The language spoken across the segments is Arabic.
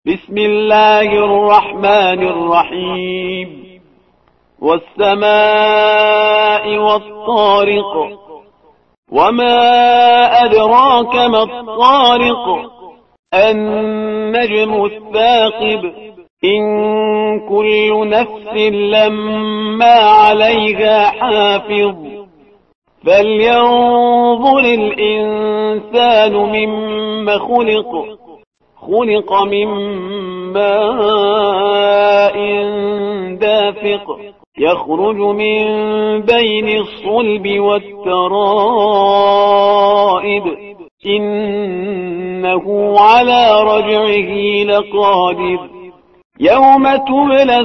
بسم الله الرحمن الرحيم والسماء والطارق وما أدراك ما الطارق النجم الثاقب إن كل نفس لما عليها حافظ فلينظر الإنسان مما خلق من ماء دافق يخرج من بين الصلب والترائب إنه على رجعه لقادر يوم تبلى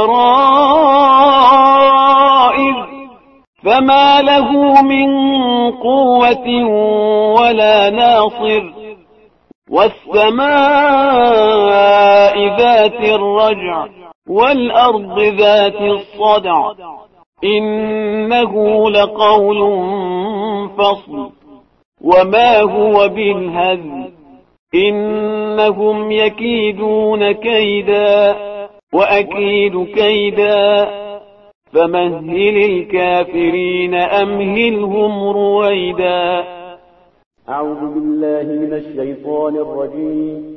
السرائر فما له من قوة ولا ناصر والسماء ذات الرجع والأرض ذات الصدع إنه لقول فصل وما هو بالهزل إنهم يكيدون كيدا وأكيد كيدا فمهل الكافرين أمهلهم رويدا. أعوذ بالله من الشيطان الرجيم.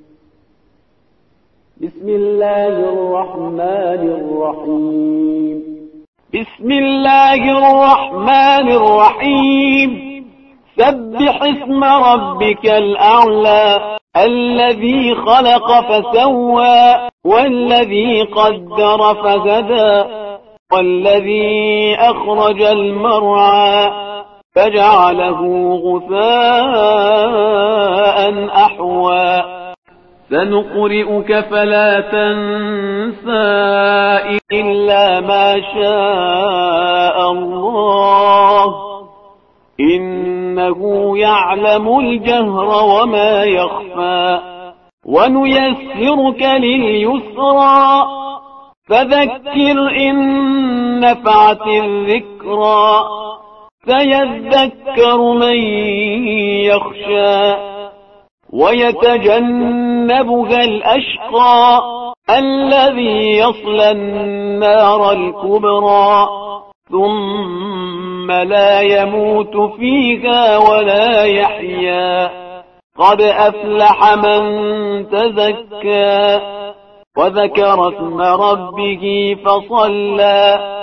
بسم الله الرحمن الرحيم. بسم الله الرحمن الرحيم. سبح اسم ربك الأعلى الذي خلق فسوى والذي قدر فهدى والذي أخرج المرعى فجعله غثاء أحوى سنقرئك فلا تنسى إلا ما شاء الله إنه يعلم الجهر وما يخفى ونيسرك لليسرى فذكر إن نفعت الذكرى سيذكر من يخشى ويتجنبها الأشقى الذي يصلى النار الكبرى ثم لا يموت فيها ولا يحيا قد أفلح من تزكى وذكر اسم ربه فصلى